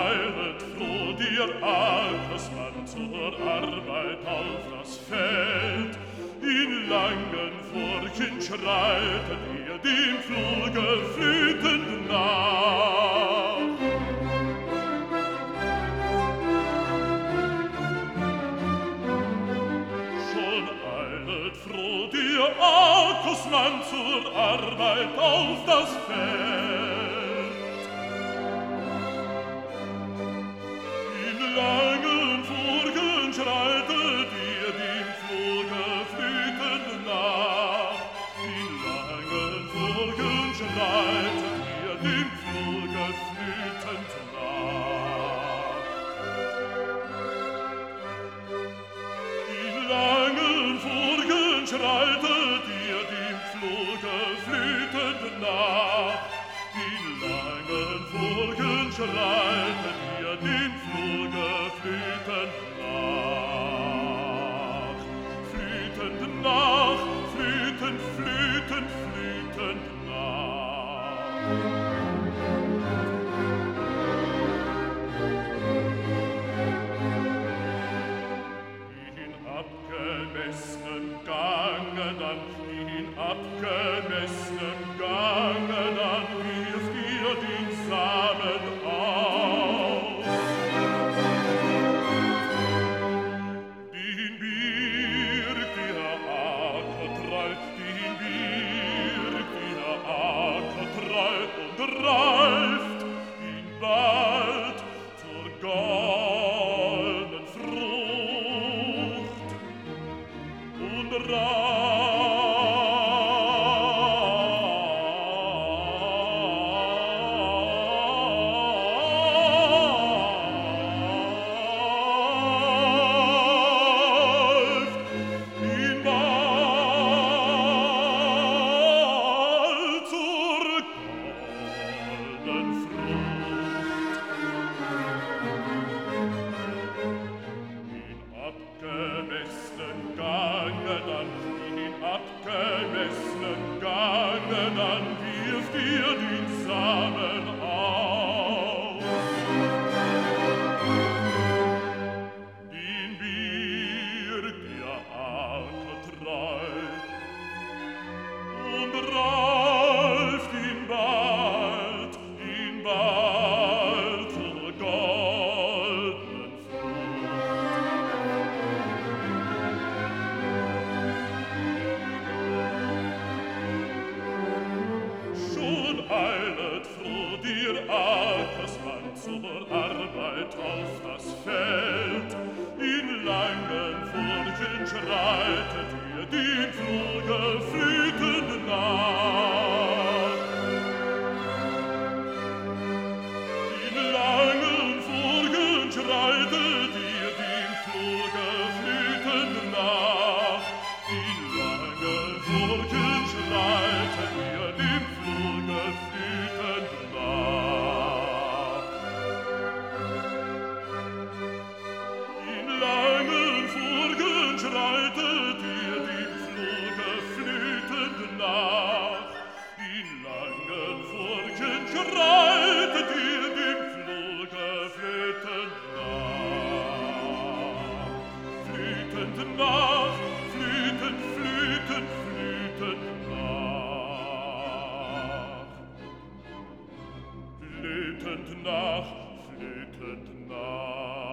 eilet froh dir Ackersmann zur Arbeit auf das Feld. In langen Furchen schreitet ihr dem Fluge flütend nach. Schon eilet froh dir Ackersmann zur Arbeit auf das Feld. In langen Furchen schreitet ihr dem Fluge flütend nach. In langen Furchen schreitet ihr dem Fluge flütend nach. In langen Furchen schreitet ihr dem Fluge flütend nach. In langen Furchen schreitet ihr dem Fluge flütend nach. Flütend nach, flütend, flütend, flütend nach. In abgemessenen Gange dann, in abgemessenen Gange dann, wirft ihr den Samen aus. Den birgt ihr Ackertreu, den birgt ihr Ackertreu und reift ihn bald zur goldenen Frucht und abgemessenen Gange dann wirft ihr den Samen aus. Den birgt ihr Ackertreu und reift ihn bald zur goldenen Frucht. Schon eilet froh dir Ackersmann zur Arbeit auf das Feld. In langen Furchen schreitet ihr den Fluge flütend nach. In langen Furchen schreitet ihr den Fluge flütend nach. In langen Furchen schreitet ihr dem Fluge flütend nach. In langen Furchen schreitet ihr dem Fluge flütend nach. In langen Furchen schreitet ihr dem Fluge flütend nach. Flütend nach, flütend, flütend, flütend nach. Flötend nach, flötend nach.